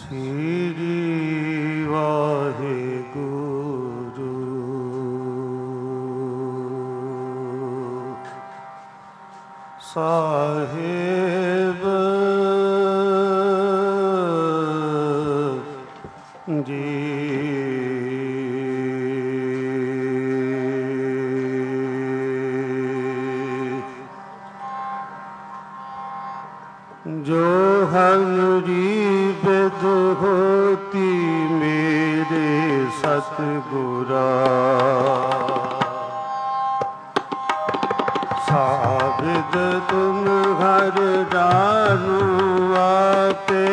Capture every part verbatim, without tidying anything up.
ਸ੍ਰੀ ਵਾਹਿਗੁਰੂ ਸਾਹਿਬ ਜੀ। ਜੋ ਹਮਰੀ ਬਿਦ ਹੋਤੀ ਮੇਰੇ ਸਤਿਗੁਰਾ, ਸਾਬਿਦ ਤੁਮ ਹਰ ਜਾਨੂ ਆਪੇ,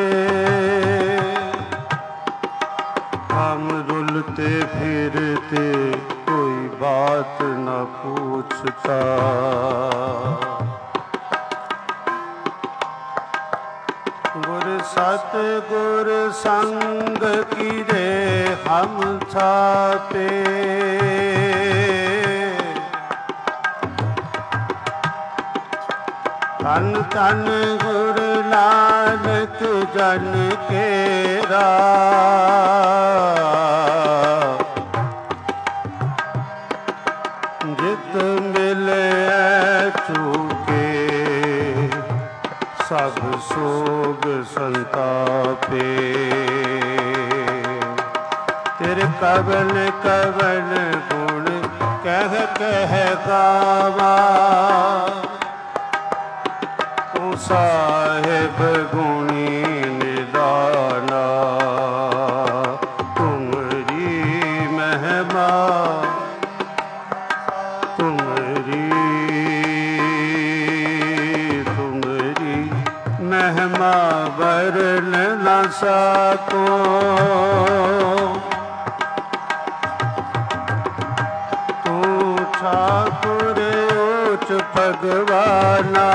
ਹਮ ਰੁਲਤੇ ਫਿਰਤੇ ਕੋਈ ਬਾਤ न पूछता। गुर सतगुर संग कीरे हम छापे, तन तन गुर नानक जन केरा, जित मिले चूके सब सोग संतापे। तेरे कवन कवन गुण कह कह गावा, तू साहिब गुणी निदाना। तुमरी महिमा तुमरी तुमरी महिमा वर्ण न सको। तू ठाकुर उच्च भगवाना,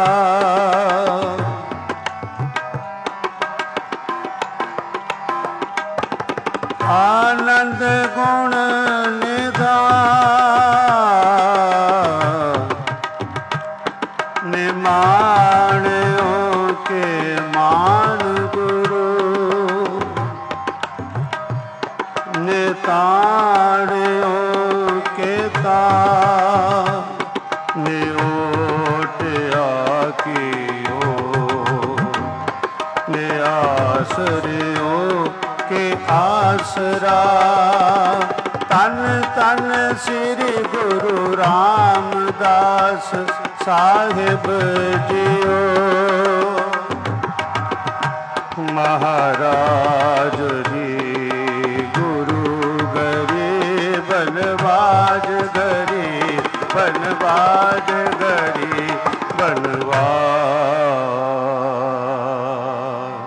आनंद गुण निधान, निमाणियों के मान गुरु, निताणियों के तान, निओटिया कियो, निआसरियों के आसरा। तन तन श्री गुरु रामदास साहिब जियो, महाराज जी गुरु गरीब बनवाज गरीब बनवाज गरीब बनवाज।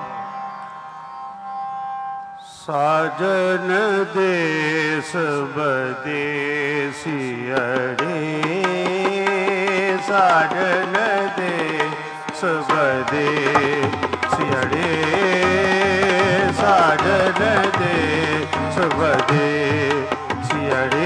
साजन देश बदेसियरे, साजन देश बदेसियरे, साजन देश बदेसियरे।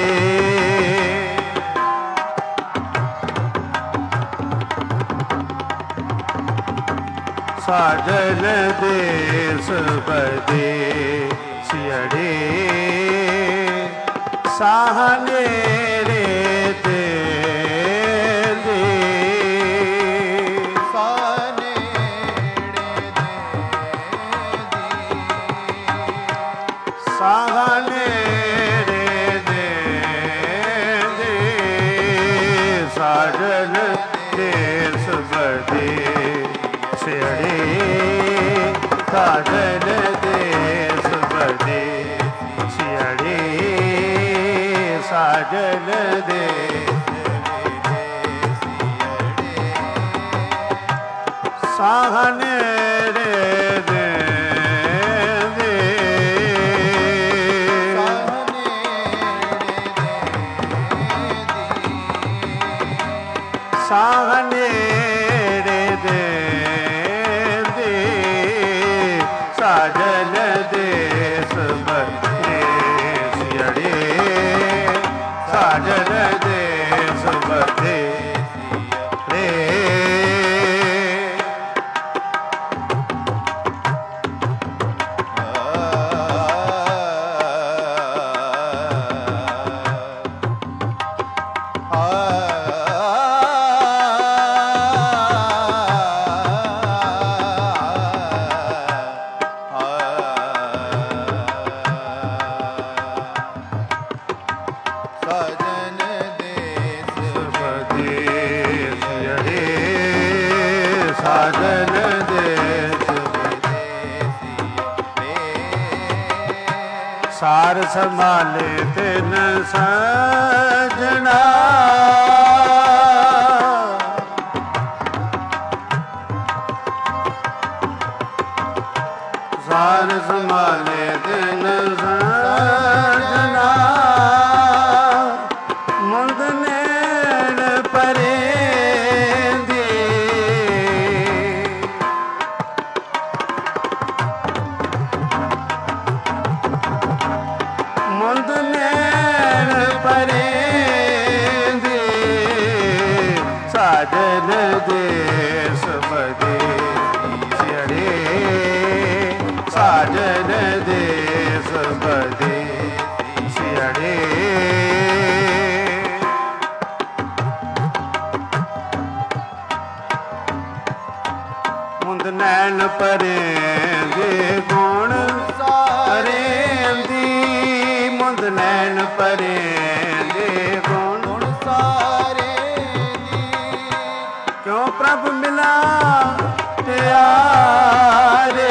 साजन देश बदेसियरे, साहने रे दे दे, साहने रे दे दे, साहने रे दे दे। साजन देश बदेसियरे, साजन देश बदेसियरे, साजन देश साहने रे दे दे, साहने रे दे दे। साजन देश बदेसियरे, साजन देश बदेसियरे। ਦੇਸ ਸਾਰ ਸੰਭਾਲੇ ਤਿਨ ਸਜਣਾ ਸਾਰ ਸੰਭਾਲੇ ਤਿਨ ਸਜਣਾ ਮੁੰਦ ਨੈਣ ਪਰੇਂਦੀ ਮੁੰਦ ਨੈਣ ਪਰੇਂਦੀ ਸਾਜਨ ਦੇਸ ਬਦੇਸਿਅੜੇ ਸਾਜਨ ਦੇਸ ਬਦੇਸਿਅੜੇ ਮੁੰਦ ਨੈਣ ਪਰੇਂਦੇ ਗੁਣ ਸਰੇਂਦੀ ਮੁੰਦ ਨੈਣ ਪਰੇਂਦੇ ਗੁਣ ਸਰੇਂਦੀ ਕਿਉਂ ਪ੍ਰਭ ਮਿਲਾ ਪਿਆਰੇ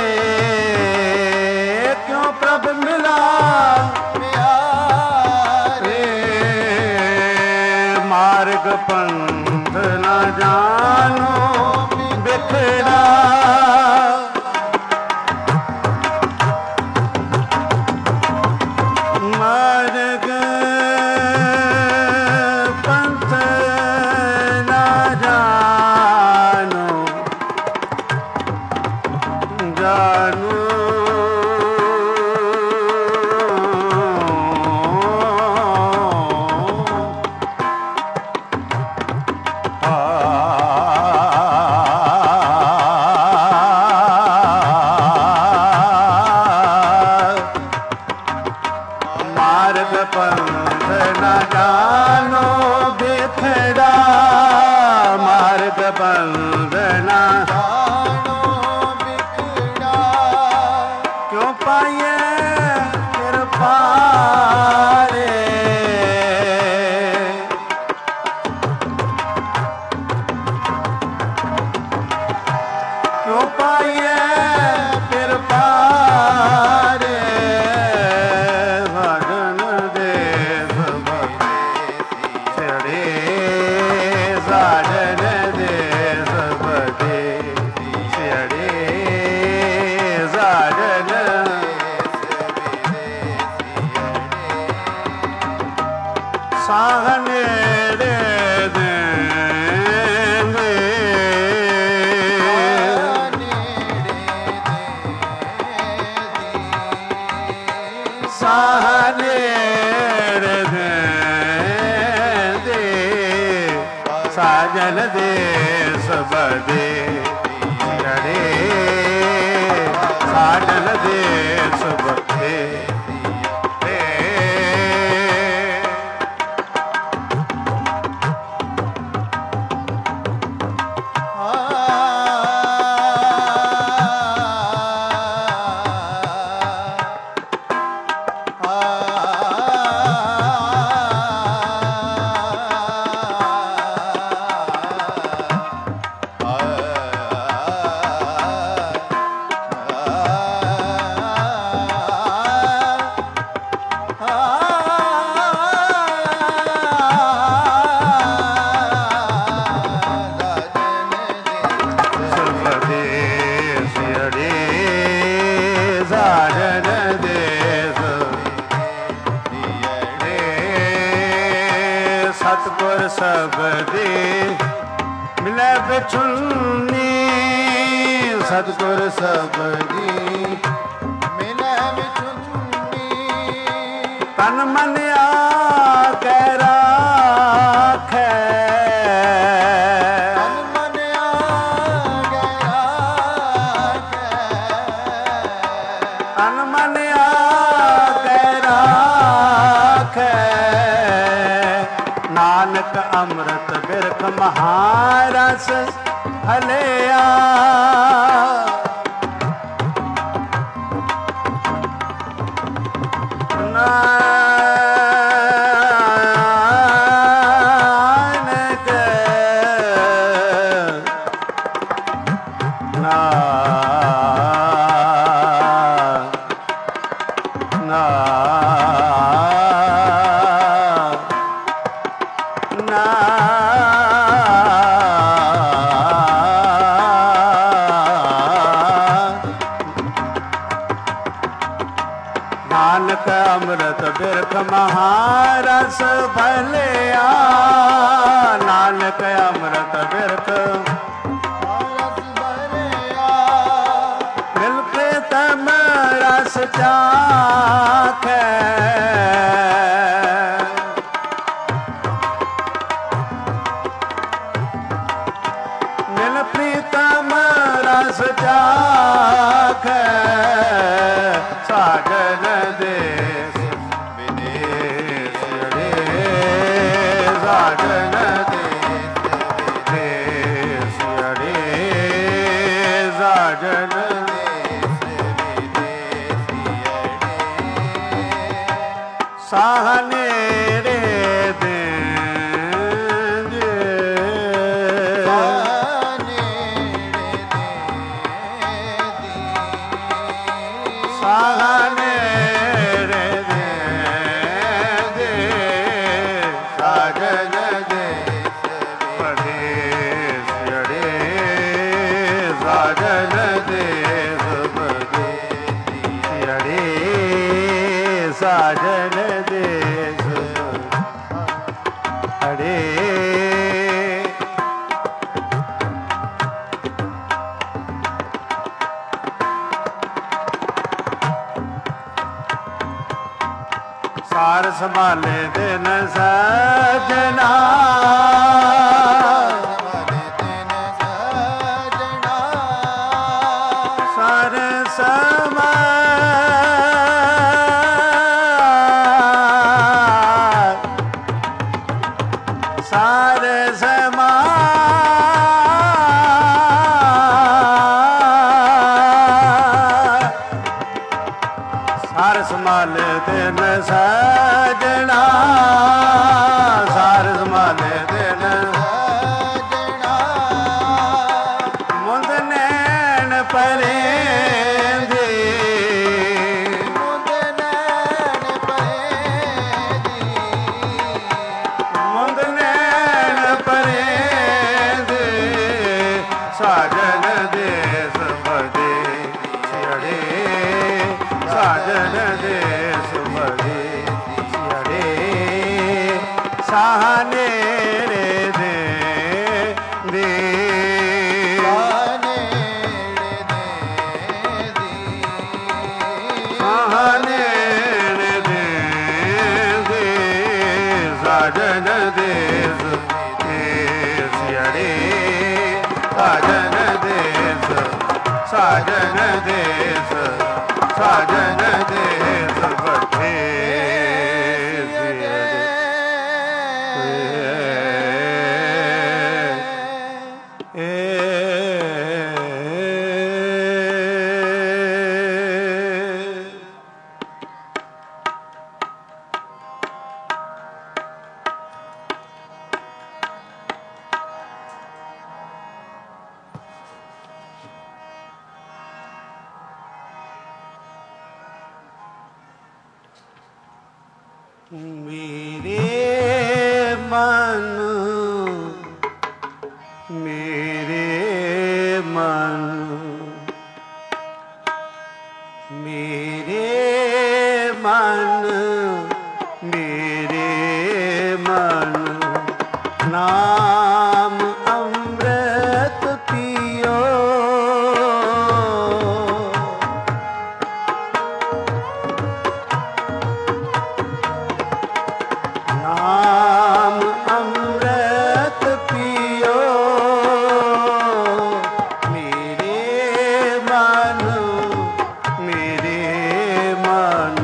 ਕਿਉਂ ਪ੍ਰਭ ਮਿਲਾ ਪਿਆਰੇ ਮਾਰਗ ਪੰਥ ਨਾ ਜਾਣੋ ਬਿਖੜਾ ਮਾਰਗ ਪੰਥ ਨਾ ਜਾਣੋ ਜਾਣੋ ਮਾਰਗ ਪੰਥ ਨਾ ਜਾਣੋ ਬਿਖੜਾ ਮਾਰਗ ਪੰਥ ਨਾ ਜਾਣੋ ਬਿਖੜਾ ਕਿਉਂ ਪਾਈਏ ਕਿਰਪਾ ਰੇ ਕਿਉਂ ਪਾਈਏ ਕਿਰਪਾ ਰੇ ਸਾਜਨ ਦੇਸ ਬਦੇਸਿਅੜੇ ਸਾਜਨ ਸਾਹ ਨੇੜੇ ਦੇਂਦੇ ਸਾਹ ਨੇੜੇ ਦੇਂਦੇ ਸਾਜਨ ਦੇਸ ਬਦੇਸਿਅੜੇ ਸਾਜਨ ਦੇਸ ਬਦੇਸਿਅੜੇ ਸਤਿਗੁਰ ਸਬਦੇ ਮਿਲੈ ਵਿਛੁੰਨੀ ਸਤਿਗੁਰ ਸਬਦੀ ਮਿਲੈ ਵਿਛੁੰਨੀ ਤਨ ਮਨ ਆਗੈ ਰਾਖੈ ਤਨ ਮਨ ਆਗੈ ਰਾਖੈ ਤਨ ਮਨ ਆਗੈ ਰਾਖੈ ਨਾਨਕ ਅੰਮ੍ਰਿਤ ਬਿਰਖ ਮਹਾਰਸ ਹਲਿਆ ਨਾਨਕ ਨਾਨਕ ਅੰਮ੍ਰਿਤ ਬਿਰਖ ਮਹਾਰਸ ਭਲਿਆ, ਨਾਨਕ ਅੰਮ੍ਰਿਤ ਬਿਰਖ ਮਹਾਰਸ ਭਲਿਆ, ਮਿਲ ਪ੍ਰੀਤਮ ਰਸ ਚਾਖੈ, ਮਿਲ ਪ੍ਰੀਤਮ ਰਸ ਚਾਖੈ, ਸਾਜਨ ਦੇਸ ਵਿਦੇਸ ਅੜੇ, ਸਾਜਨ ਦੇਸ ਵਿਦੇਸ ਅੜੇ, ਸਾਜਨ ਦੇਸ ਵਿਦੇਸ ਅੜੇ, ਸਾਹਨੇੜੇ ਦੇਨ ਜੇ, ਸਾਹਨੇੜੇ ਦੇ, ਸਾਜਨ ਦੇਸ ਵਿਦੇਸ ਅੜੇ, ਸਾਜਨ ਦੇਸ ਵਿਦੇਸ ਅੜੇ, ਸਾਜਨ ਦੇਸ ਅੜੇ। ਸਾਰ ਸੰਭਾਲੇ ਦਿਨ ਸਜਣਾ, ਸਾਰ ਸਮਾਲ, ਸਾਰ ਸਮਾਲ, ਸਾਰ ਸੰਭਾਲੇ ਦਿਨ ਸਜਣਾ, ਸਾਰ ਸੰਭਾਲੇ ਦਿਨ ਸਜਣਾ, ਮੁੰਦ ਨੈਣ ਪਰੇਂਦੀ, ਮੁੰਦ ਨੈਣ ਪਰੇਂਦੀ, ਮੁੰਦ ਨੈਣ ਪਰੇਂਦੀ, ਸਾਜਨ ਦੇਸ ਵਿਦੇਸ ਅੜੇ, ਸਾਜਨ ਦੇਸ ਵਿਦੇਸ ਅੜੇ, ਸਾਹਨੇੜੇ ਦੇ ਦੇ, ਸਾਹਨੇੜੇ ਦੇ ਦੇ, ਸਾਜਨ ਦੇਸ ਵਿਦੇਸ ਅੜੇ, ਸਾਜਨ ਦੇਸ, ਸਾਜਨ ਦੇਸ, ਸਾਜਨ ਦੇਸ ਵਿਦੇਸ ਅੜੇ, ਏ ਮੇਰੇ ਮਨ, ਮੇਰੇ ਮਨ, ਮੇਰੇ ਮਨ, ਮੇਰੇ ਮਨ, ਨਾਮ ਅੰਮ੍ਰਿਤ ਪੀਓ, ਨਾਮ ਅੰਮ੍ਰਿਤ ਪੀਓ, ਮੇਰੇ ਮਨ, ਮੇਰੇ ਮਨ,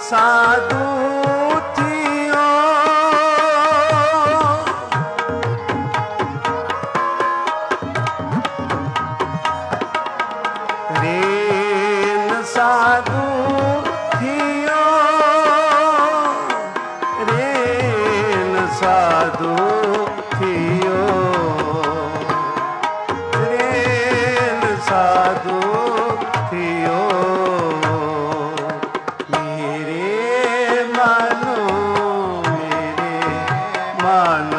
साधु थियो रेन साधु थियो रेन साधु थियो रेन साधु थियो मेरे मानो मेरे मान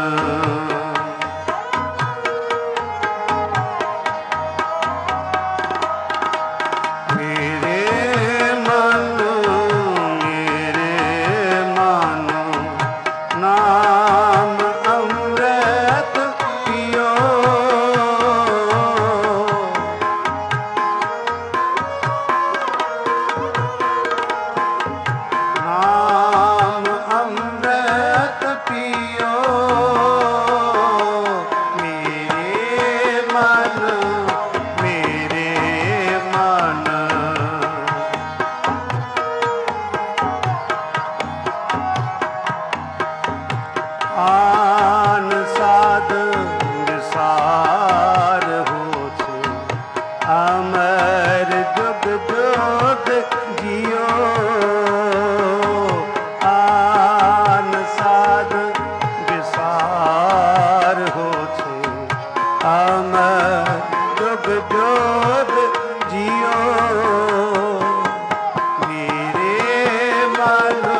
आन साध विसार हो छे अमर जुग जुग जियो आन साध विसार हो छे अमर जुग जुग जियो मेरे मानो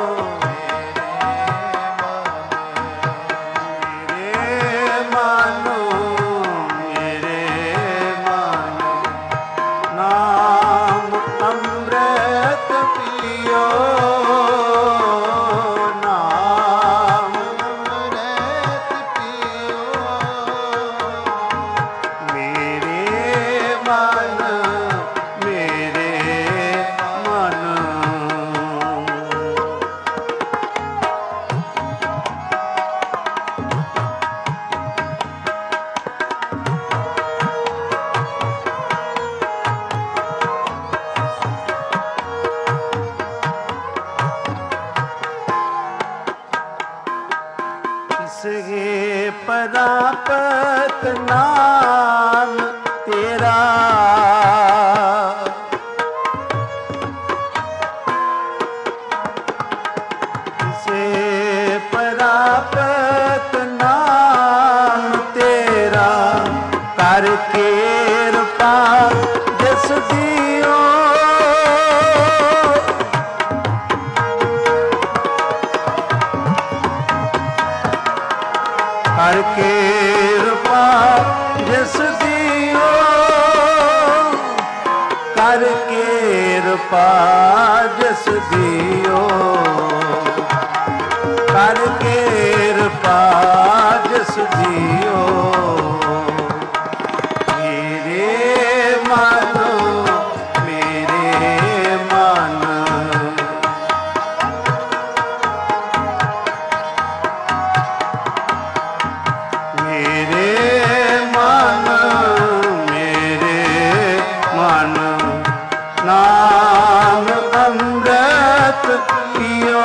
किसके परापत नाम तेरा किसे परापत नाम तेरा करके रूपा जस दियो हर के रूपा जस दियो कर के रूपा जस दियो कर के रूपा जस दियो मेरे मानो मेरे मन नाम अमृत पियो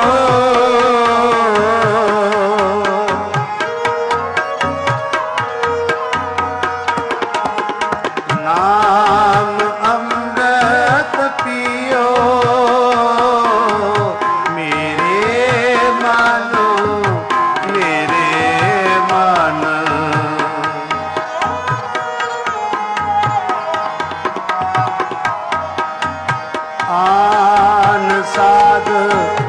नाम अमृत पियो मेरे मानो मेरे मन आन साध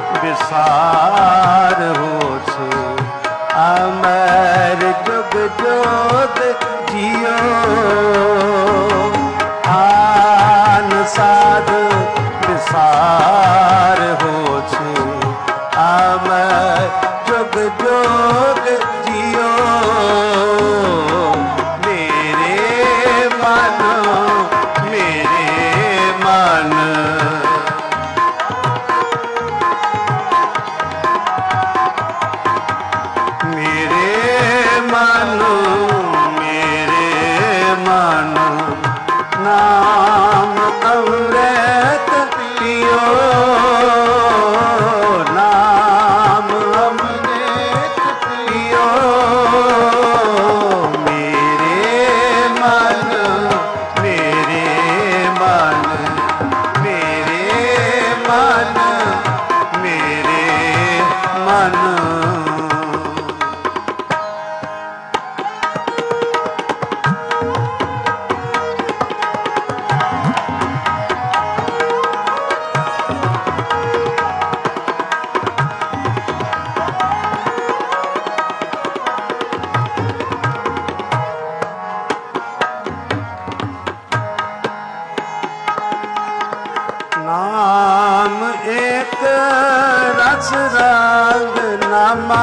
रस रंग नामा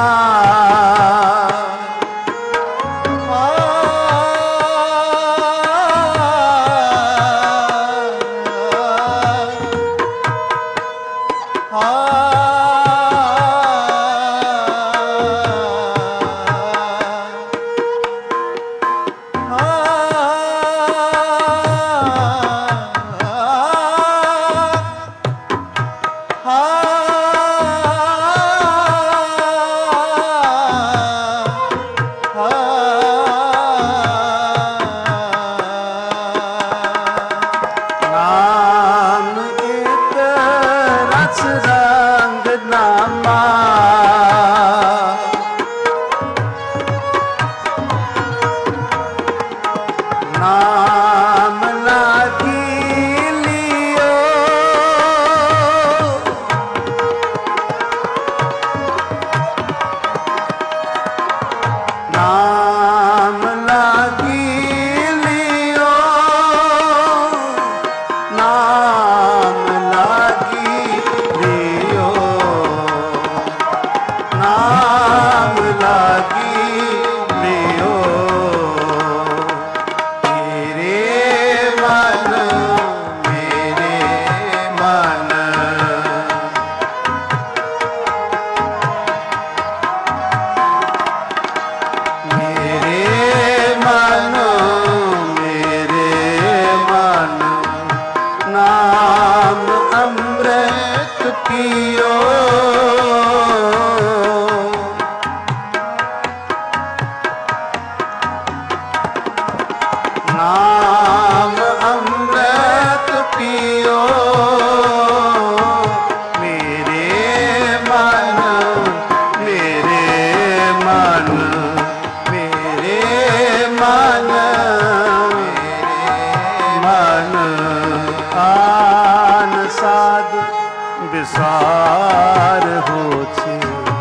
विसार हो छे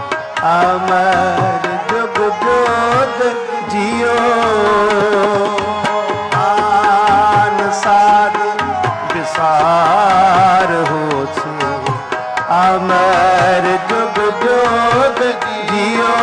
अमर जुग जोत जियो आन साध विसार हो छे अमर जुग जोत जियो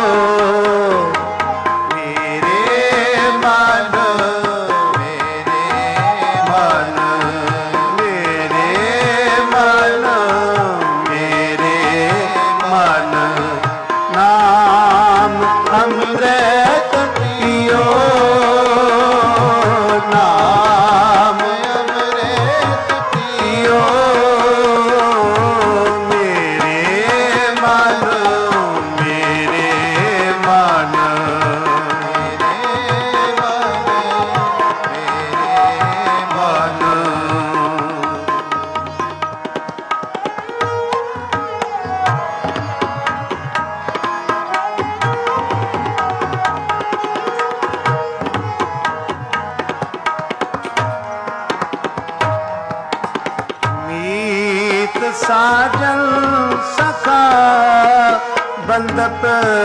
साजन सखा बंदप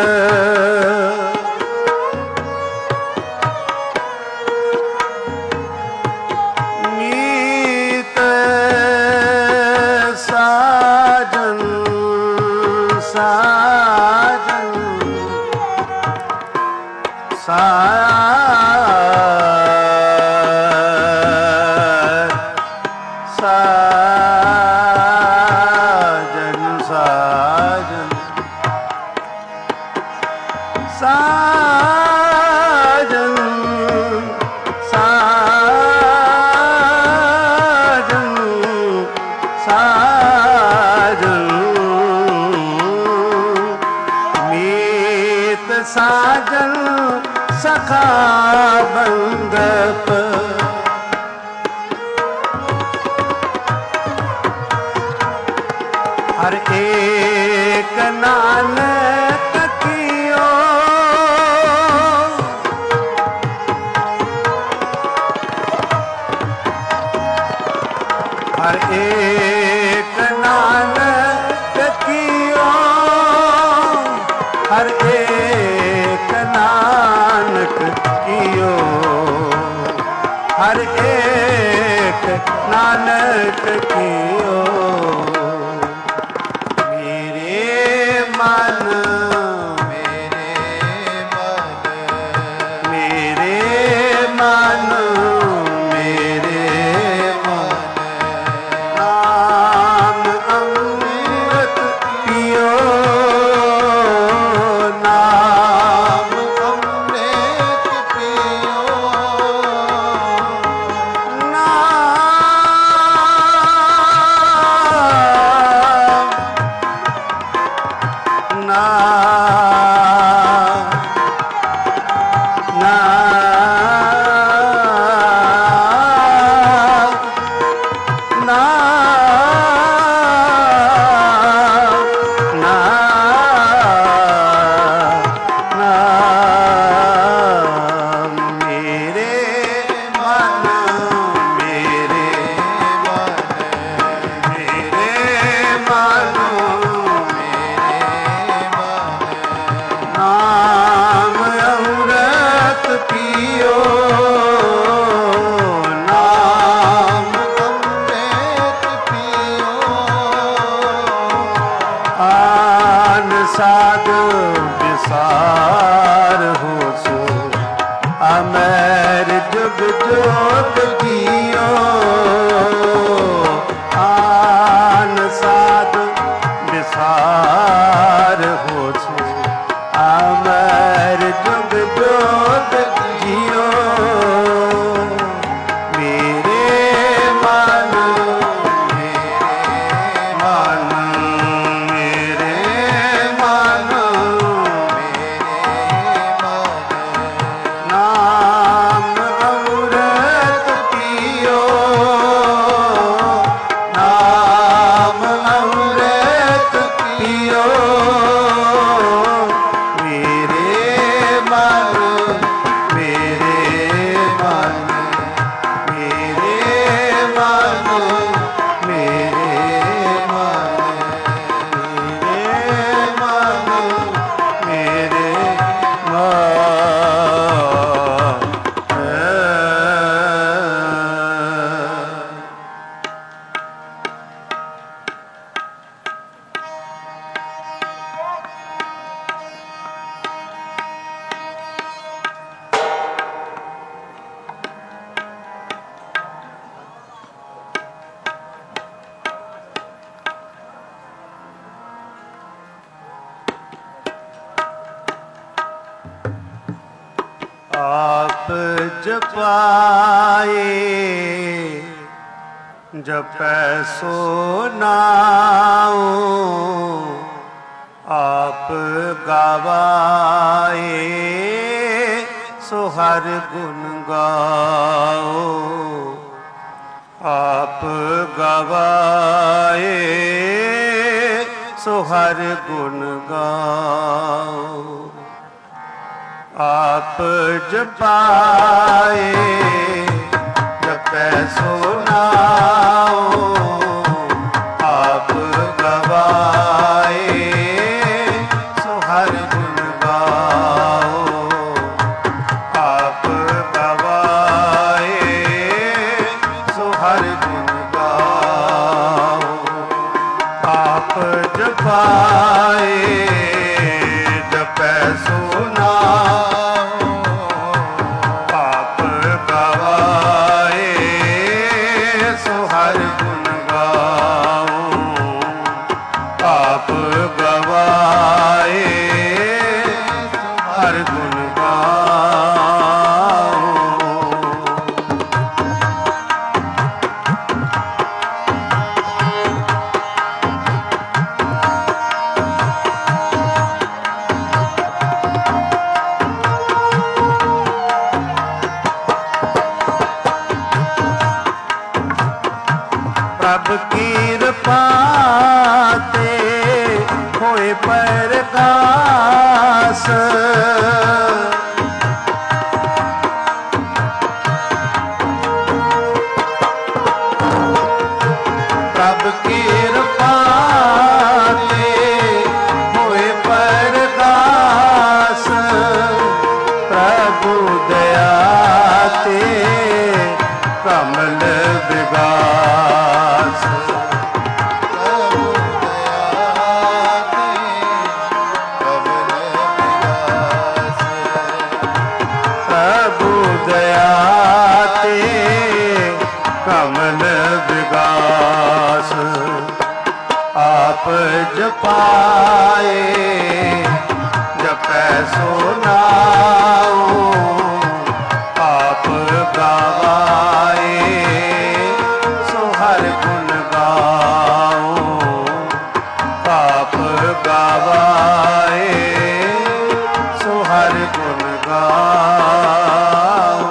मीत साजन साजन साजन साजन साजन साजन मीत साजन सखा बंदप हर एक नानक कियो हर एक नानक कियो हर एक नानक कियो हर एक नानक कियो साध विसार हो सो अमर जुग जोग जियो आन साध विसार हो सो अमर जुग जोग जियो आप जपाए जपै सो नाओ आप गावाए सो हर गुण गाओ आप गावाए सो हर गुण गाओ आप जपाए जपै सो नाओ आप गवाए सो हर गुण गाओ आप गवाए सो हर गुण गाओ आप जपाए जपै सो जपाए जपै सो नाओ आप गवाए सो हर गुण गाओ आप गवाए सो हर गुण गाओ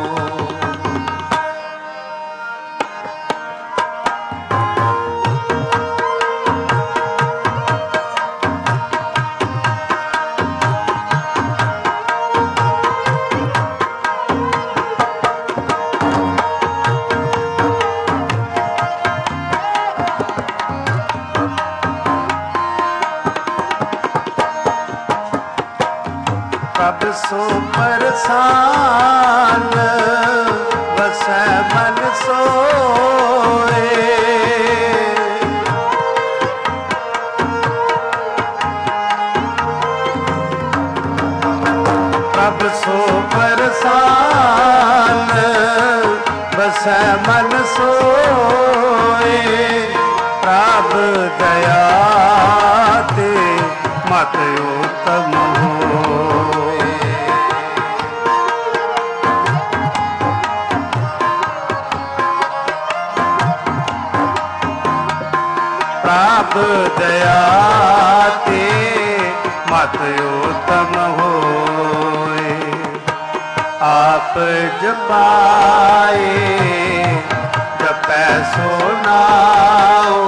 प्रभ सो परसान बसै मन सोए प्रभ सो परसान बसै मन सोए प्रभ दया ते मत उत्तम होए। प्रभ दया ते मत उत्तम होए। आप जपाए जपै सो नाओ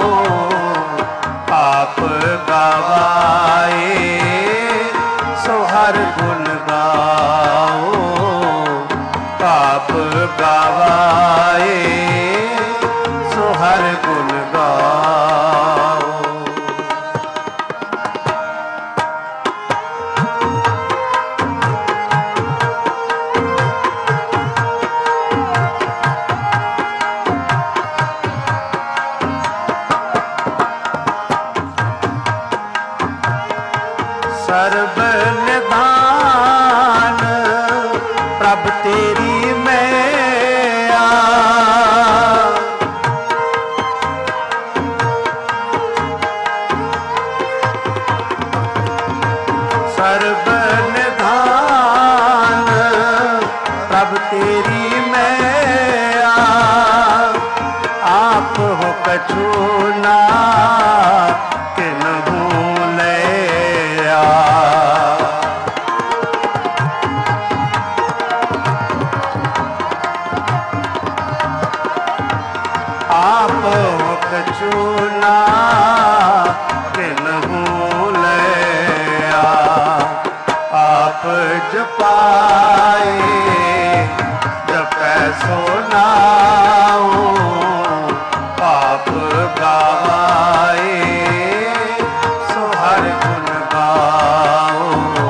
आप गवाए सो हर गुण गाओ आप गवाए सो हर गुण गाओ। सर्ब निधान प्रभ तेरी मैया सर्ब निधान प्रभ तेरी मैया आप हो कछु ना किन्हू लैया। आप हो कछु ना किन्हू लैया। आप जपाए जपै सो नाओ आप गवाए सो हर गुण गाओ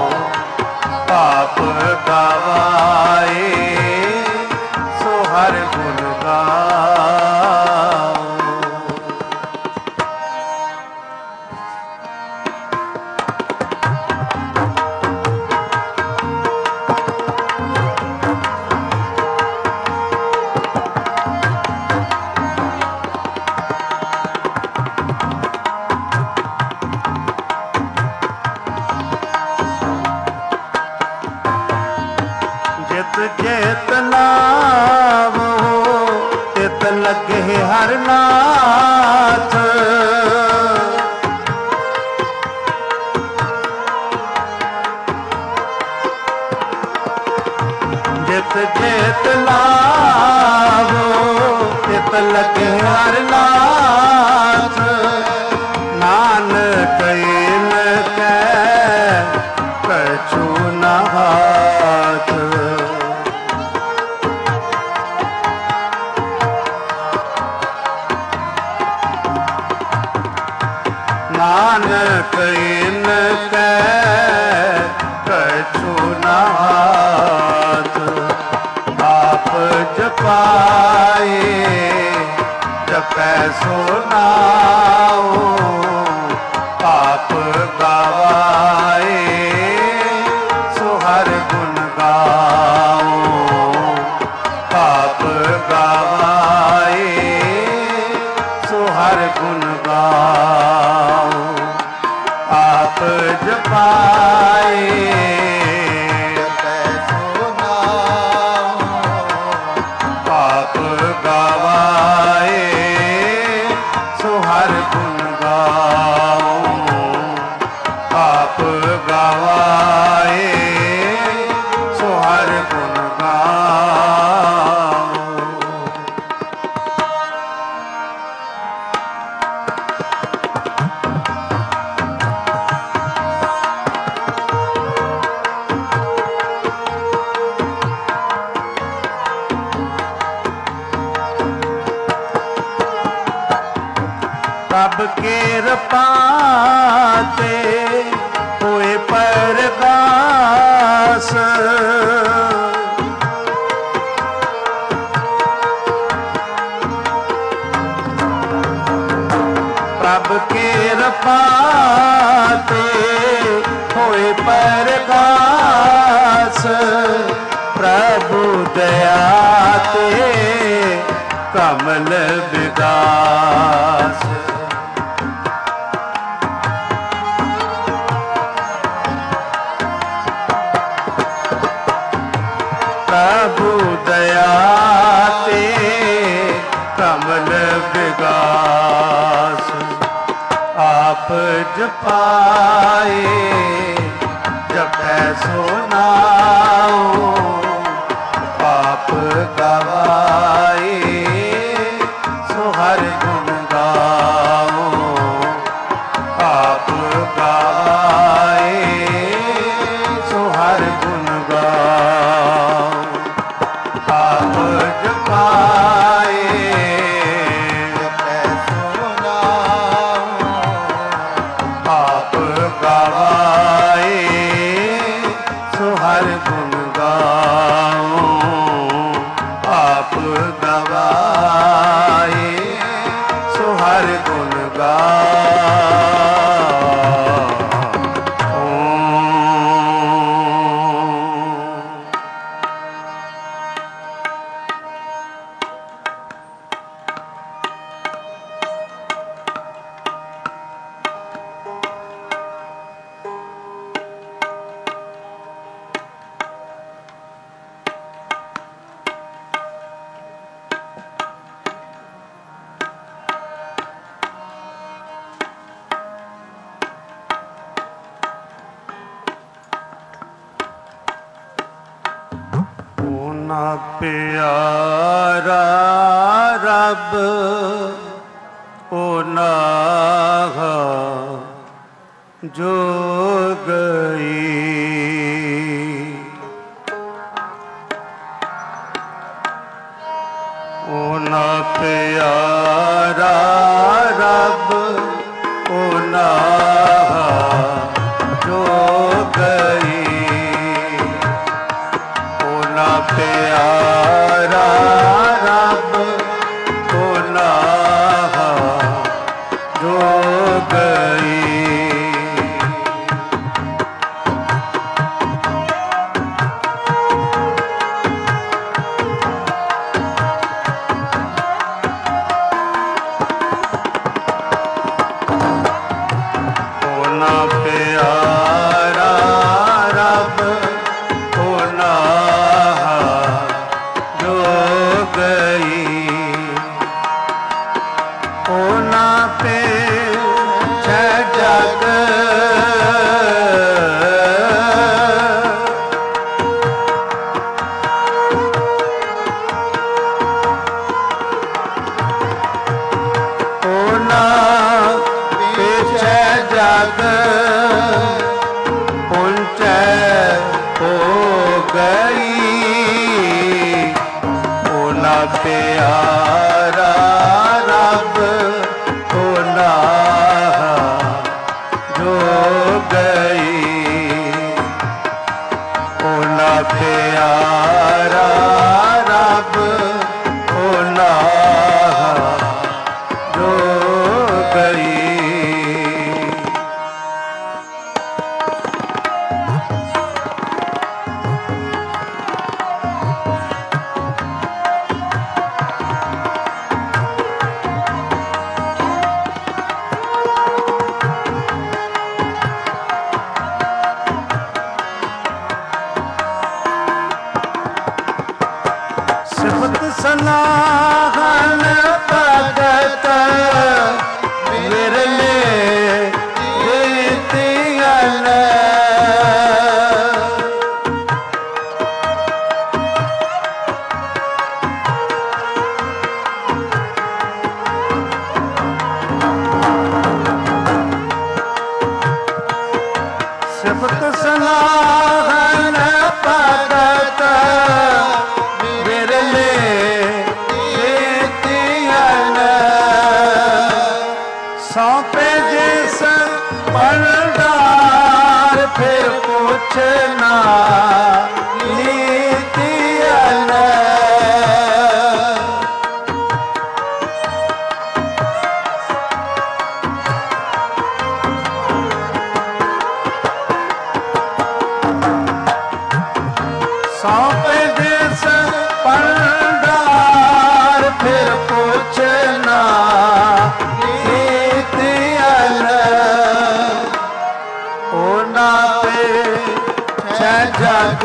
आप गवाए सो हर गुण गाओ। जित जेत लावो तित लगे हर नाथ। जित जेत लावो तित लगे हर नाथ। नानक इन कै कछु न हाथ। नानक इन कै कछु न हाथ। आप जपाए जपै सो नाओ आप गवाए सो हर गुण गाओ आप गवाए सो हर गुण गाओ। आप जपाए जपै सो नाओ आप गवाए सो हर गुण गाओ आप गवाए सो हर गुण गाओ। प्रभ केर पाते हुए परगास। प्रभ केर पाते हुए परगास। कमल विकास। प्रभु दया ते कमल विकास। आप जपाए जपै सो नाओ, पाप गवाए सो हर गुण गाओ। पाप गवाए सो हर गुण गाओ। पाप जपाए जपै सो नाओ, पाप गवाए सो हर गुण गाओ। आप गवाए सो हर गुण गाओ। ना प्यारा रब ओ नागा जो गई। ओ ना प्यारा रब ओ नागा जो गई। प्यारा रब को नाहा जो गई। ना प्यारा रब को नाहा जो गई। ओना पे छह जग ओना पे छह जग पुंचै हो गई। ओना प्यारा रब को नाहा जो गई। ओना प्यारा रब को नाहा जो गई। सिफत सनाहन भगत विरले रीतियन। सिफत सनाहन भगत विरले रीतियन। सौंपे जिस भंडार फिर पूछना नीतियन। सौंपे जिस भंडार फिर पूछ ਪੁੱਛਣਾ ਨੀਤ ਅਲ ਉਹਨਾਂ ਤੇ ਛੈ ਜਗ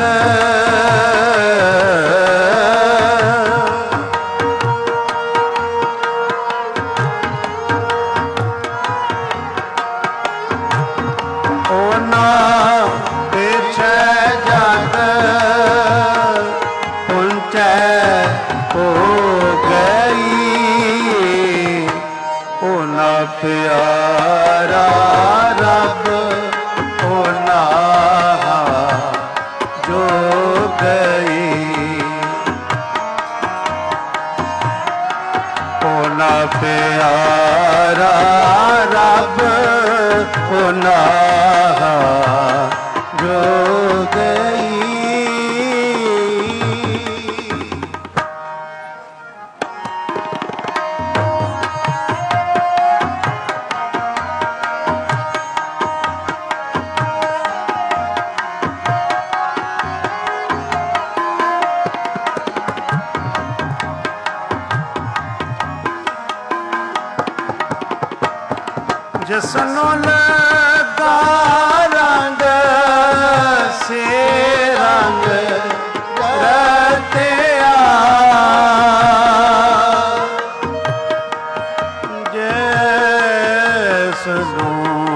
ਪਿਆਰਾ ਰੱਬ ਹੋਣਾ ਜੋ ਗਈ ਹੋਣਾ ਪਿਆਰਾ ਰੱਬ ਹੋਣਾ ਜੋ ਗਈ ਜਿਸਨੂੰ ਲਗਾ ਰੰਗ ਸੇ ਰੰਗ ਰਤਿਆ ਜਿਸਨੂੰ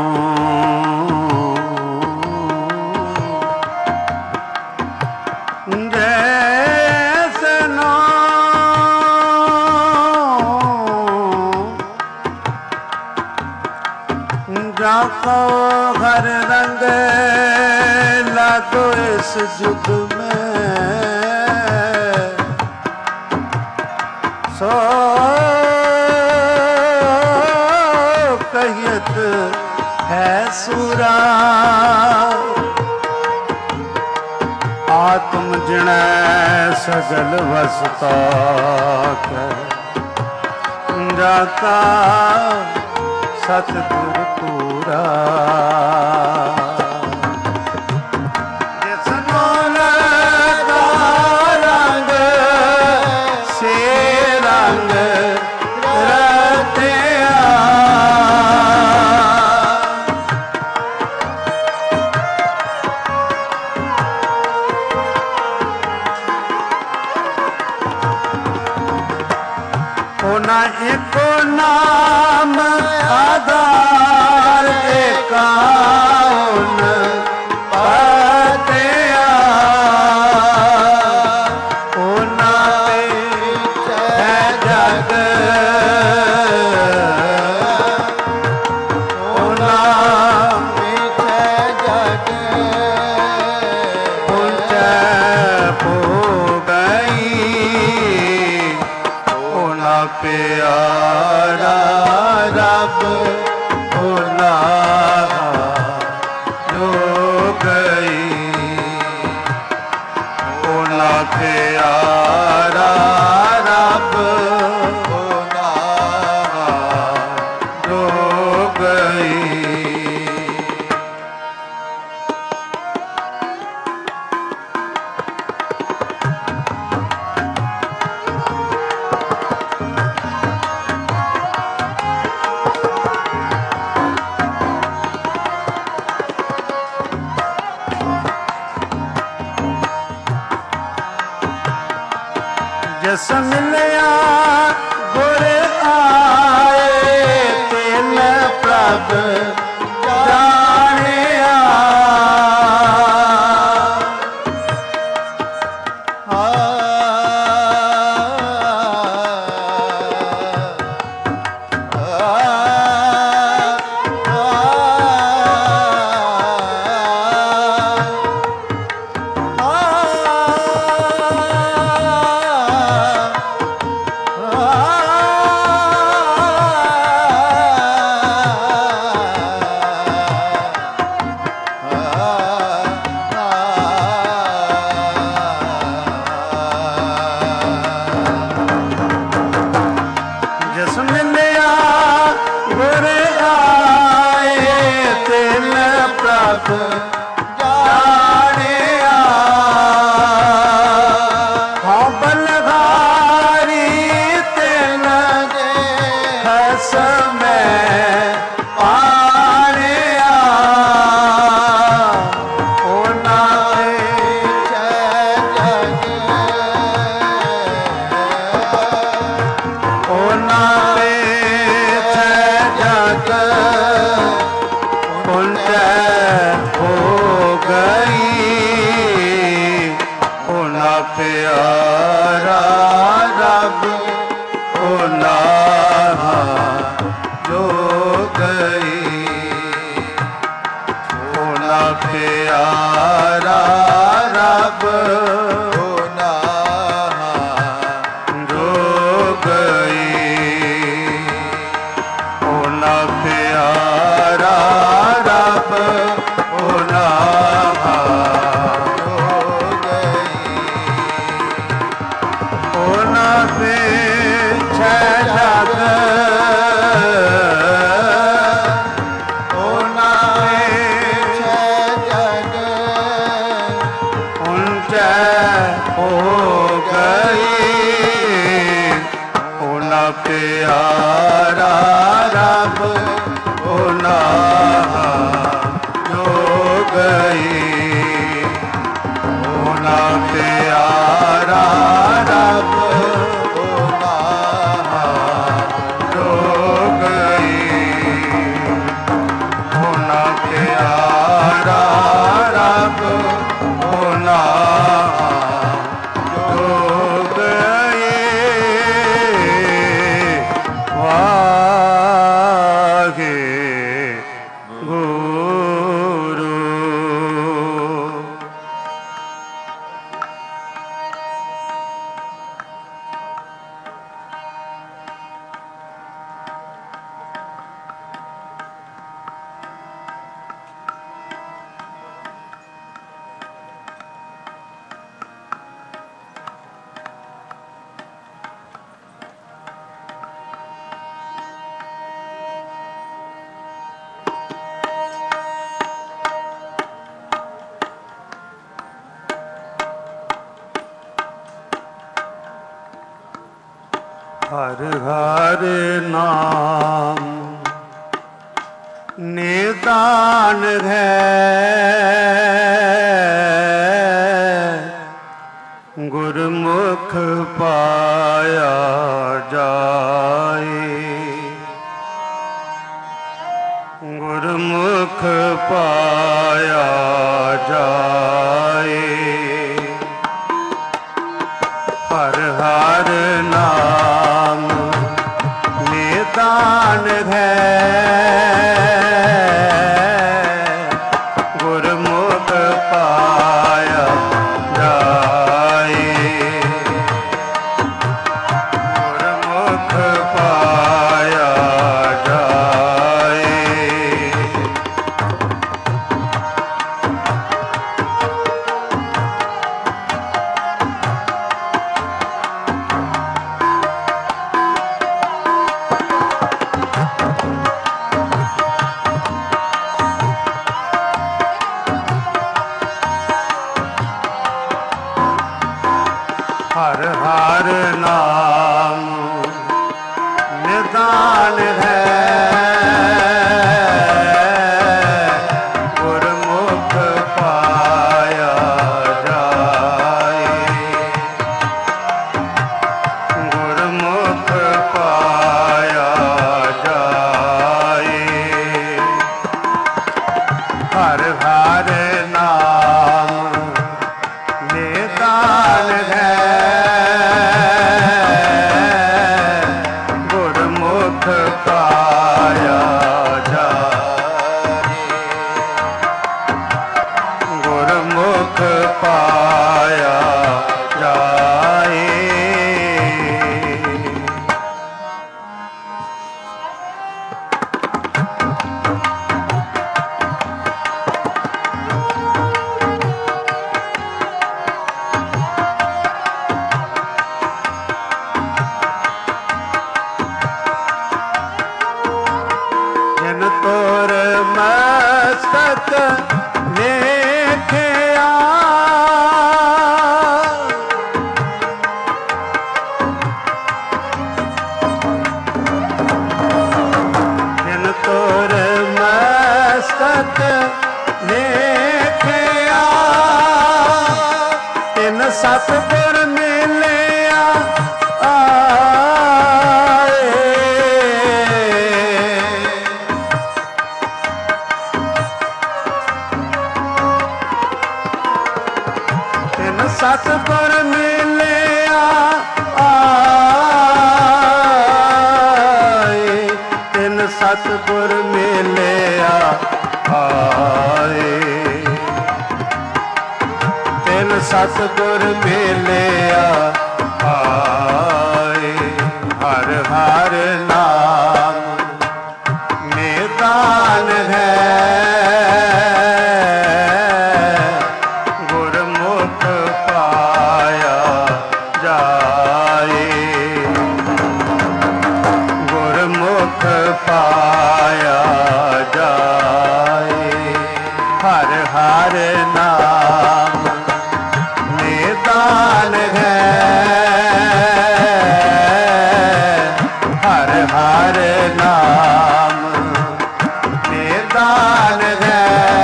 जाको हर रंग लागो इस जुग में सो कहियत है सूरा आत्म जिण सगल वसता जाता सतगुर पूरा जिसको लगा रंग से रंग रतिया होना एको नाम आधार एकाउन पातिया होना है जग होना है जग ऊंचा हो गई होना प्यारा रब होना जो गई होना प्यारा रब होना जो गई जस मिलया गुर आए तिन प्रभ जानिया जानिया हाँ बलहारी तेन हो गई होना प्यारा रब होना जो गई होना प्यारा रब होना जो गई होना प्यारा रब होना जो गई होना पीछे जग होना पीछे जग उनसे हो गई होना प्यारा रब होना जो गई होना प्यारा रब होना जो गई होना प्यारा रब होना जो गई वाहे गुरु। हर हर नाम निदान है गुरमुख पाया जाए गुरमुख पाया जाए हर हर नाम निदान है गुरमुख पाया जाए गुरमुख पाया जाए हर हर नाम निदान है गुरमुख पाया जाए गुरमुख पाया जाए हर हर नाम निदान है गुरमुख पाया जाए गुरमुख पाया जाए जिन तोर मस्तक लेखिया जिन तोर मस्तक लेखिया तिन सतगुर मिलिया सतगुर मिलिया आए, तिन सतगुर मिलिया आए, तिन सतगुर मिलिया आए। हर हर नाम मैदान है, गुरमुख पाया जाए, गुरमुख पाया जाए। हर हर नाम मैदान है, हर हर नाम मैदान है,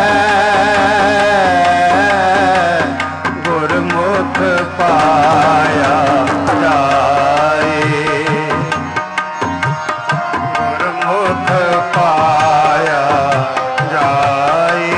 गुरमुख पाया जाए, गुरमुख पाया जाए।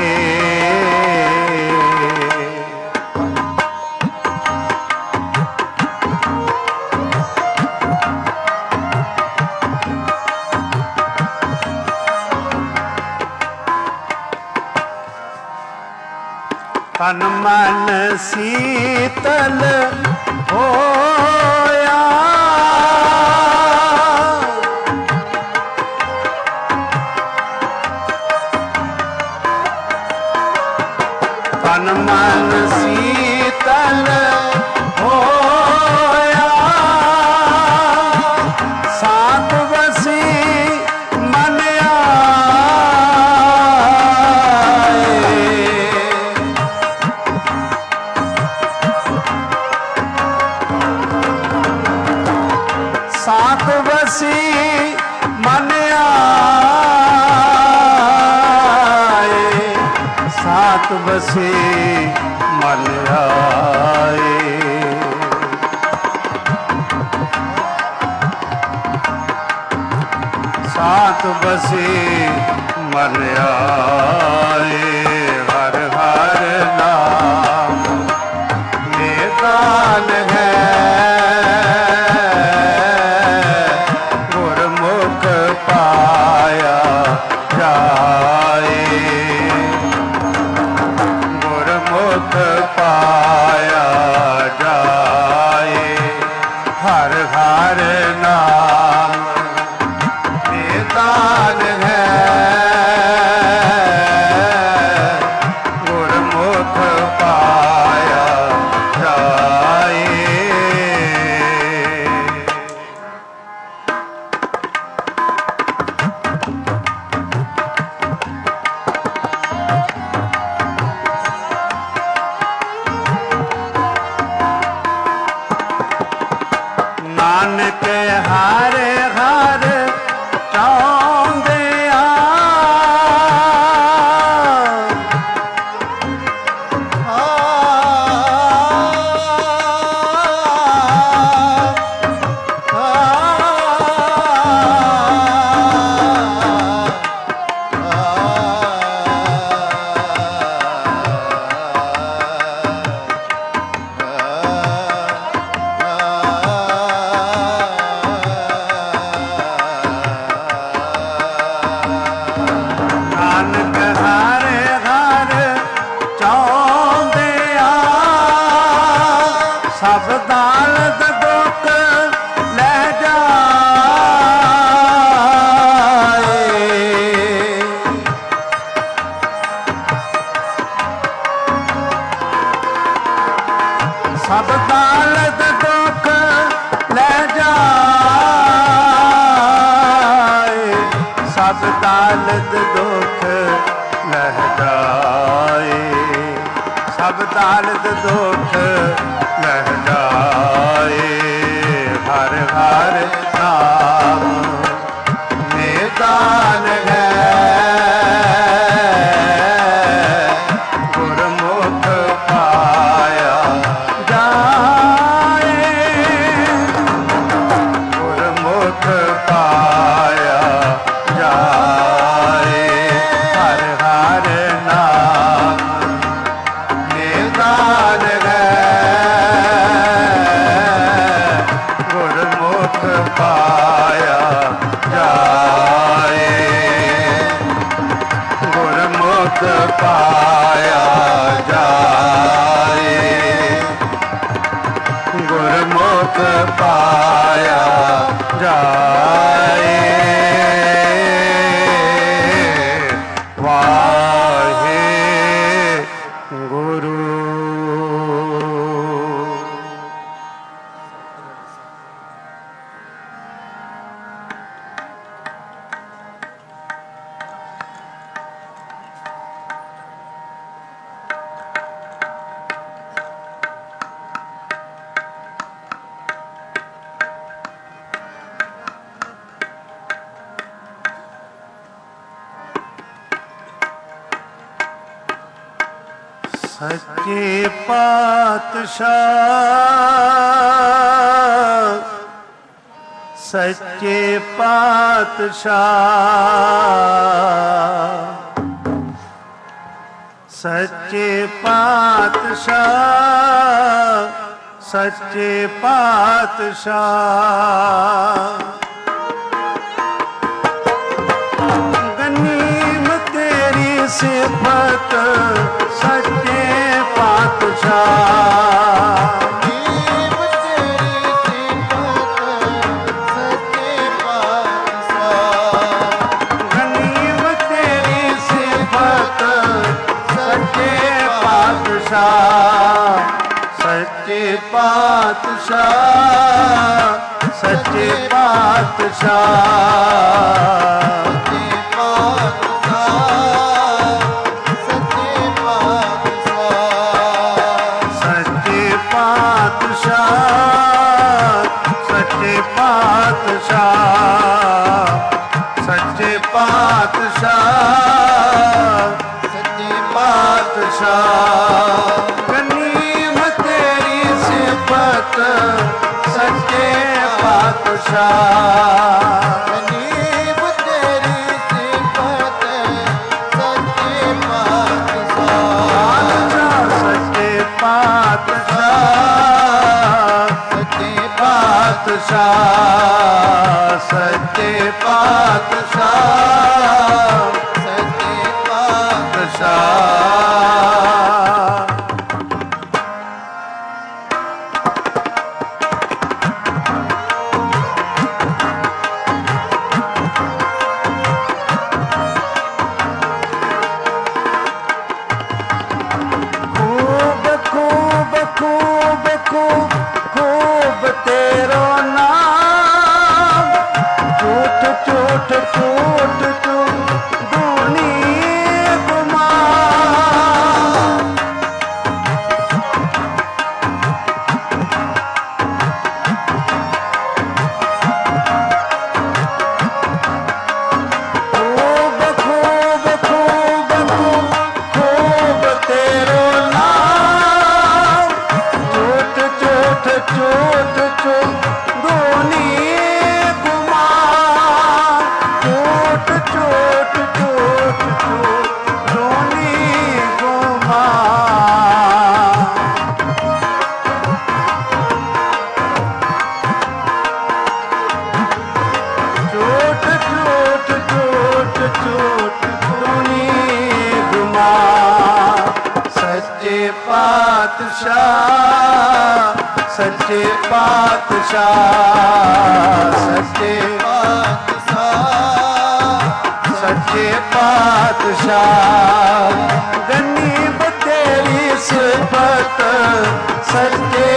तन मन शीतल होया, तन मन शीतल होया, सात बसी मन आए, सात बसी मन आए, सात बसी मन आए। सात बसी मन आए। हर हर नाम मैदान है, गुरमुख पाया जाए, गुरमुख पाया जाए। हर हर नाम मैदान है, गुरमुख पाया जाए। नानक हर हर चांदिया, नानक हर हर चांदिया, सब दालत दुख ले जाए, सब दालत दुख ले जाए, सब दालत दुख लह जाए, सब दालत दुख लह जाए। हर हर नाम मैदान है, गुरमुख पाया जाए, गुरमुख पाया जाए। हर हर नाम मैदान है, ਪਾਇਆ ਜਾਏ, ਗੁਰਮੁਖ ਪਾਇਆ ਜਾਏ। ਵਾਹਿਗੁਰੂ। ਸੱਚੇ ਪਾਤਸ਼ਾਹ, ਸੱਚੇ ਪਾਤਸ਼ਾਹ, ਸੱਚੇ ਪਾਤਸ਼ਾਹ, ਸੱਚੇ ਪਾਤਸ਼ਾਹ। ਗਨੀਮ ਤੇਰੀ ਸਿਫਤ ਸੱਚੇ ਪਾਤਸ਼ਾਹ, ਗਨੀਮ ਤੇਰੀ ਸਿਫਤ ਸੱਚੇ ਪਾਤਸ਼ਾਹ, ਗਨੀਮ ਤੇਰੀ ਸਿਫਤ ਸੱਚੇ ਪਾਤਸ਼ਾਹ, ਸੱਚੇ ਪਾਤਸ਼ਾਹ, ਸੱਚੇ ਪਾਤਸ਼ਾਹ। ਸੱਚੇ ਪਾਤਸ਼ਾਹ, ਸੱਚੇ ਪਾਤਸ਼ਾਹ, ਸੱਚੇ ਪਾਤਸ਼ਾਹ। ਗਨੀਮ ਤੇਰੀ ਸਿਫਤ ਸੱਚੇ ਪਾਤਸ਼ਾਹ, ਗਨੀਮ ਤੇਰੀ ਸਿਫਤ ਸੱਚੇ ਪਾਤਸ਼ਾਹ, ਸੱਚੇ ਪਾਤਸ਼ਾਹ, ਸੱਚੇ ਪਾਤਸ਼ਾਹ, ਸੱਚੇ ਪਾਤਸ਼ਾਹ, ਸੱਚੇ ਪਾਤਸ਼ਾਹ। ਖੂਬ ਖੂਬ ਖੂਬ ਖੂਬ ਖੂਬ ਤੇਰੋ ਨਾਮ, ਝੂਠ ਝੂਠ ਝੂਠ ਝੂਠ ਦੂਣੀ ਗੁਮਾਨ। ਖੂਬ ਖੂਬ ਖੂਬ ਖੂਬ ਖੂਬ ਤੇਰੋ ਨਾਮ, ਝੂਠ ਝੂਠ ਝੂਠ ਝੂਠ ਦੂਣੀ ਗੁਮਾਨ। ਝੂਠ ਝੂਠ ਝੂਠ ਝੂਠ ਦੂਣੀ ਗੁਮਾਨ। ਝੂਠ ਝੂਠ ਝੂਠ ਝੂਠ ਦੂਣੀ ਗੁਮਾਨ। ਸੱਚੇ ਪਾਤਸ਼ਾਹ, ਸੱਚੇ ਪਾਤਸ਼ਾਹ, ਸੱਚੇ ਪਾਤਸ਼ਾਹ, ਸੱਚੇ ਪਾਤਸ਼ਾਹ। ਗਨੀਮ ਤੇਰੀ ਸਿਫਤ ਸੱਚੇ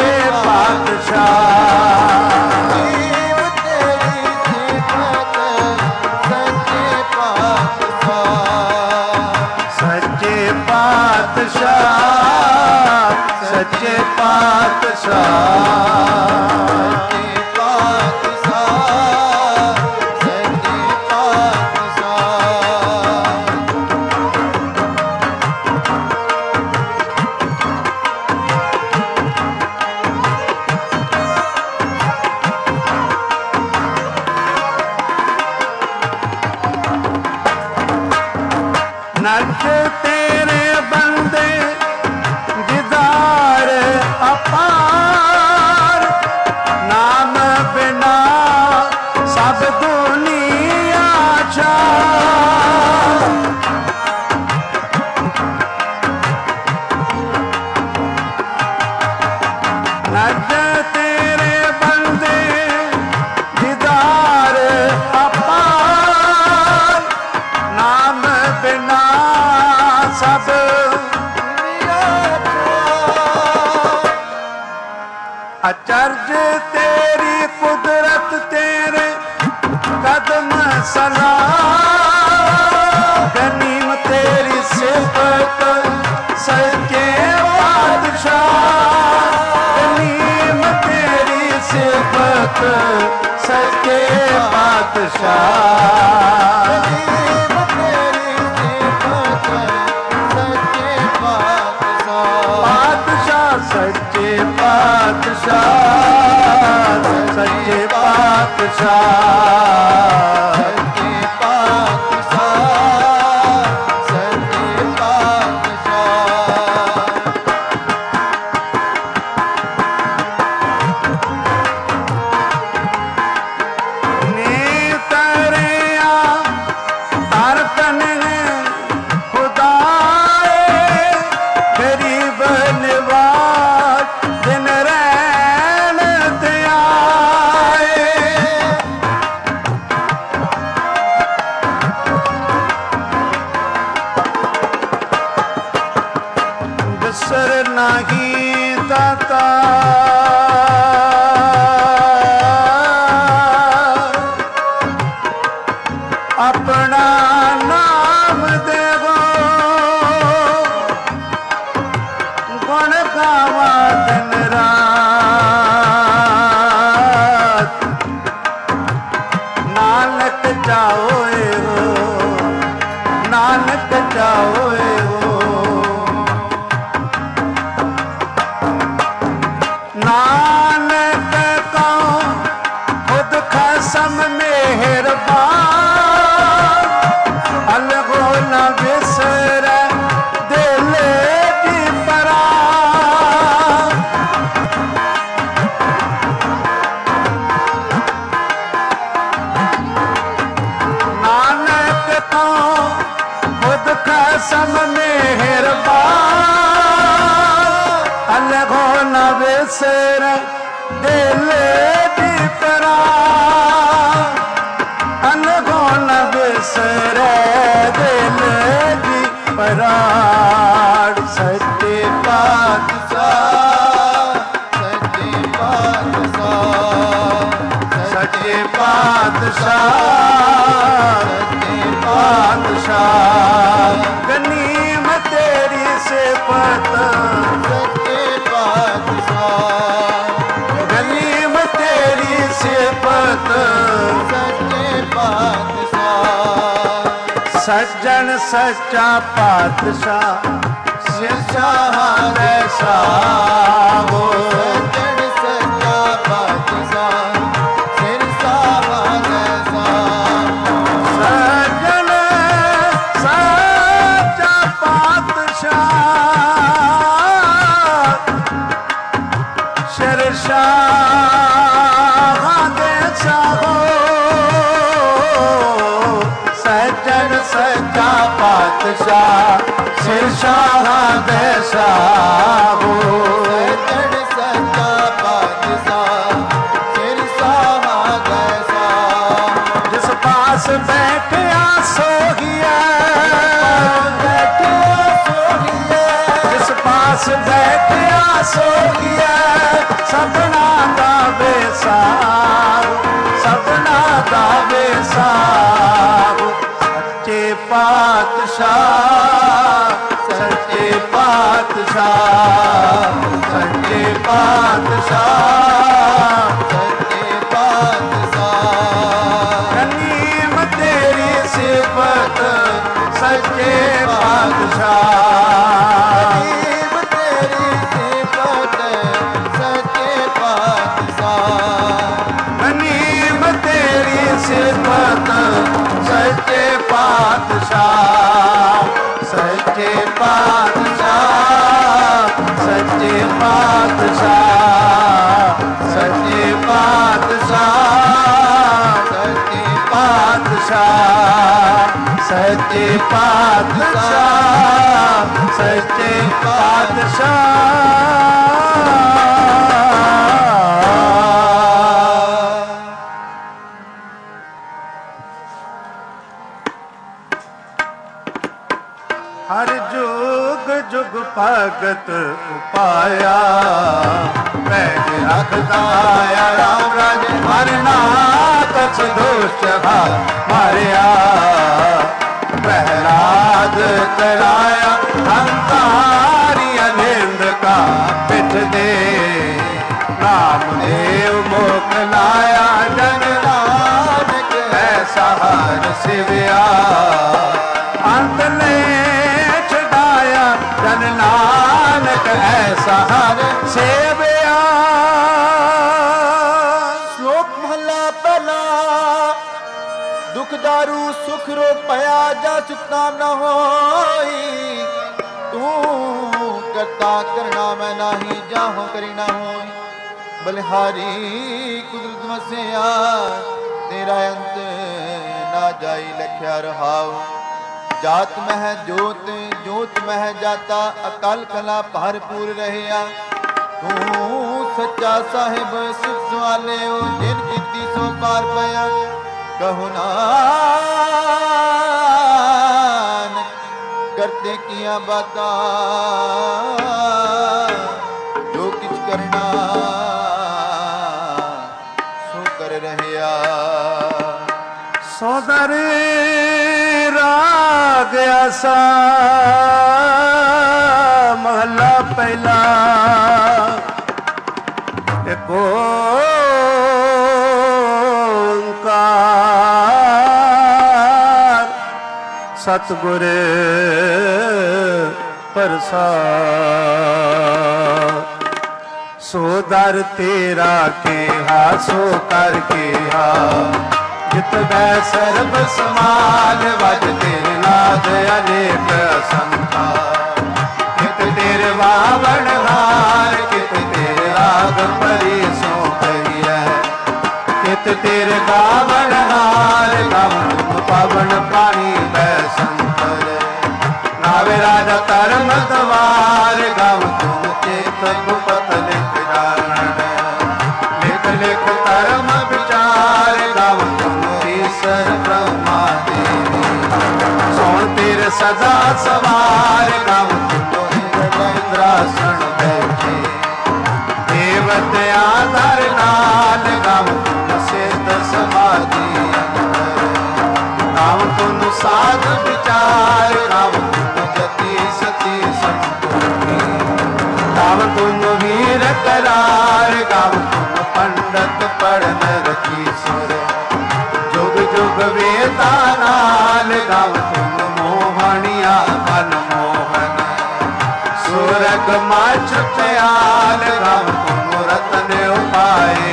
ਪਾਤਸ਼ਾਹ, ਗਨੀਮ ਤੇਰੀ ਸਿਫਤ ਸੱਚੇ ਪਾਤਸ਼ਾਹ, ਸੱਚੇ ਪਾਤਸ਼ਾਹ, ਸੱਚੇ ਪਾਤਸ਼ਾਹ। ਸੱਚੇ ਪਾਤਸ਼ਾਹ, ਸੱਚੇ ਪਾਤਸ਼ਾਹ। ਨੱਚ ਤੇਰੇ ਬੰਦੇ ਦੀਦਾਰ ਅਪਾਰ, ਸਭ ਅਚਰਜ ਤੇਰੀ ਕੁਦਰਤ ਤੇਰੇ ਕਦਮ ਸਲਾ ਗਨੀਮ ਤੇਰੀ ਸਿਫਤ ਸੱਚੇ ਪਾਤਸ਼ਾਹ ਗਨੀਮ ਤੇਰੀ ਸਿਫਤ ਸੱਚੇ ਪਾਤਸ਼ਾਹ ਸੱਚੇ ਪਾਤਸ਼ਾਹ ਸੱਚੇ ਪਾਤਸ਼ਾਹ ਸੱਚੇ ਪਾਤਸ਼ਾਹ ਸੱਚੇ ਪਾਤਸ਼ਾਹ ਨੀ ਤਰਿਆ ਅਰਤਨ ਖੁਦਾਏ ਗਰੀਬ ਨਿਵਾਜ ਦਿਨ ਰਹਿਣ ਤੇ ਆਏ ਬਿਸਰ ਨਹੀਂ ਦਾਤਾ ਆਪਣਾ ਨਾਮ ਦੇਵੋ ਗੁਣ ਗਾਵਾਂ ਦਿਨ ਰਾਤ ਨਾਨਕ ਜਾਓਏ ਹੋ ਨਾਨਕ ਜਾਓਏ ਹੋ ਨਾਨਕ ਕਉ ਖੁਦ ਖਸਮ ਮਿਹਰਬਾਨ ਅਲਗੋ ਨਾ ਵਿਸਰੈ ਦਿਲ ਦੀ ਪਰਾ ਨਾਨਕ ਕਉ ਖੁਦ ਖਸਮ ਮਿਹਰਬਾਨ ਅਲਗੋ ਨਾ ਵਿਸਰੈ ਦਿਲ ਦੀ ਪਰਾ ਅਲਗੋ ਨਾ ਵਿਸਰੈ ਦਿਲ ਦੀ ਪਰਾੜ ਸੱਚੇ ਪਾਤਸ਼ਾਹ ਸੱਚੇ ਪਾਤਸ਼ਾਹ ਸੱਚੇ ਪਾਤਸ਼ਾਹ ਸੱਚੇ ਪਾਤਸ਼ਾਹ ਗਨੀਮ ਤੇਰੀ ਸਿਫਤ ਸੱਚੇ ਪਾਤਸ਼ਾਹ ਗਨੀਮ ਤੇਰੀ ਸਿਫਤ ਸੱਚੇ ਪਾਤਸ਼ਾਹ ਸੱਜਣ ਸੱਚਾ ਪਾਤਸ਼ਾਹ ਸਿਰਸ਼ਾਹ ਦੇ ਸਾਹੋ ਸੱਜਣ ਸੱਚਾ ਪਾਤਸ਼ਾਹ ਸਿਰ ਸਾਵਾ ਸਾਹ ਸੱਜਣ ਸੱਚਾ ਪਾਤਸ਼ਾਹ ਸਿਰਸ਼ਾਹ ਦੇ ਸਾਹੋ ਸੱਜਣ ਸੱਚਾ ਪਾਤਸ਼ਾਹ ਸਿਰਸ਼ਾਹ ਦੇ ਸਾਹੋ ਸੱਜਣ ਸੱਚਾ ਪਾਤਸ਼ਾਹ ਸਿਰ ਸਾਵਾ ਸਾਹ ਜਿਸ ਪਾਸ ਬੈਠਿਆ ਸੋਹੀਐ ਬੈਠਿਆ ਸੋਹੀਐ ਜਿਸ ਪਾਸ ਬੈਠਿਆ ਸੋਹੀਐ ਸਭਨਾ ਦਾ ਬੇਸਾਰ ਸਭਨਾ ਦਾ ਬੇਸਾਰ ਸੱਚੇ ਪਾਤਸ਼ਾਹ ਸੱਚੇ ਪਾਤਸ਼ਾਹ ਸੱਚੇ ਪਾਤਸ਼ਾਹ ਸੱਚੇ ਪਾਤਸ਼ਾਹ ਗਨੀਮ ਤੇਰੀ ਸਿਫਤ ਸੱਚੇ ਪਾਤਸ਼ਾਹ ਗਰੀਬ ਤੇਰੀ ਸਿਫਤ ਸੱਚੇ ਪਾਤਸ਼ਾਹ ਗਨੀਮ ਤੇਰੀ ਸਿਫਤ ਸੱਚੇ ਪਾਤਸ਼ਾਹ ਸੱਚੇ ਪਾਤਸ਼ਾਹ ਸੱਚੇ ਪਾਤਸ਼ਾਹ ਸੱਚੇ ਪਾਤਸ਼ਾਹ ਸੱਚੇ ਪਾਤਸ਼ਾਹ ਸੱਚੇ ਪਾਤਸ਼ਾਹ ਸੱਚੇ ਪਾਤਸ਼ਾਹ ਹਰ ਜੋ जुग जुग भगत उपाया पैज रखदाया राम राज हरना कछ दोष मारिया प्रहलाद कराया हंकारी अनिंद का पिठ दे नामदेव मोख लाया जन नानक ऐसा हर सिव्या अंत ने छुड़ाया जन नानक ऐसा हर सेव्या। श्लोक महला पहला दुख दारू सुख रोग पया जा सुखता न होई तू करता करना मैं नाही जाहो करी ना होई बलिहारी कुदरत मसिया तेरा अंत ना जाई लख्या रहाओ जात मह जोत जोत मह जाता अकाल कला भरपूर रहिया तू सच्चा साहिब सिख सवाले ओ जिन कीती सो पार पया कहो नानक करते किया बाता जो किछ करना सो कर रहया। सौदर राग आसा महला पहला एक ओंकार सतगुर प्रसाद सो दर तेरा केहा सो कर केहा जित बै सर्ब समाल वज तेरे नाद अनेक संता कित तेरे वावण हार कित तेरे राग परी सो कहिए कित तेरे गावण हार गावण पावन पानी बै संतर नावे राजा धर्म दवार गाव तुम चेत गुपत लिख जान लिख लिख धर्म विचार गाव तुम ईश्वर ब्रह्मा देवी सोन तेरे सदा सवार गाव तुम इंद्रासन बैठे देवत आधार नाल गाव तुम सिद्ध समाधि गाव तुम साध विचार गाव जति सती संतोषी गाव तुम वीर करार गाव तुम पंडित पढ़न रखी सुर जुग जुग वेदा नाल गाव तुम मोहनिया मन मोहन सुरग माछ प्याल गाव तुम रतन उपाय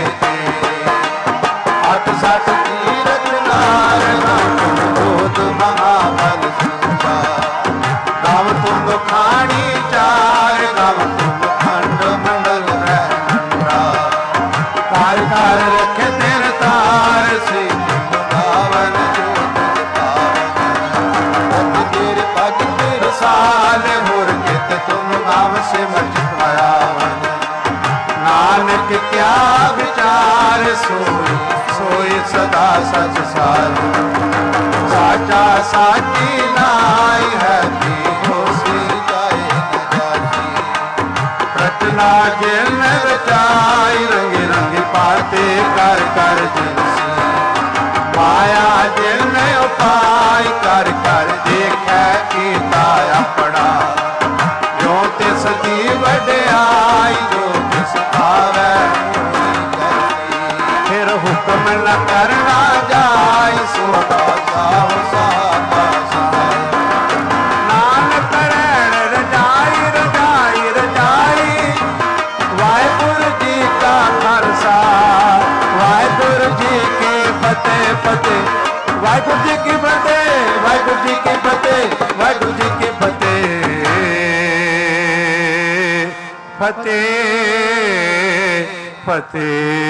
अठ सठ तीरथ नार गाव तुम बोध महाबल सुचा गाव तुम खानी चार गाव तुम खंड मंडल रहंडा कार कार रखे तेरे तार से गावन जोत तेरे पग तेरे साल होर कित तुम गाव से मचवाया नानक क्या विचार सोई सोई सदा सच सार साचा साची नाई है रचना जिन रचाई रंग रंग पाते कर कर जिनसी माया जिन उपाय कर कर देखै कीता अपना जो तिस दी वड्याई जो तिस पावै फिर हुक्म न करना जाय सो दाता साता नानक रैण रजाई रजाई रजाई वाहिगुरु जी का खालसा वाहिगुरु जी की फतेह फतेह वाहिगुरु जी की फतेह वाहिगुरु जी की फतेह वाहिगुरु जी की फतेह फतेह फतेह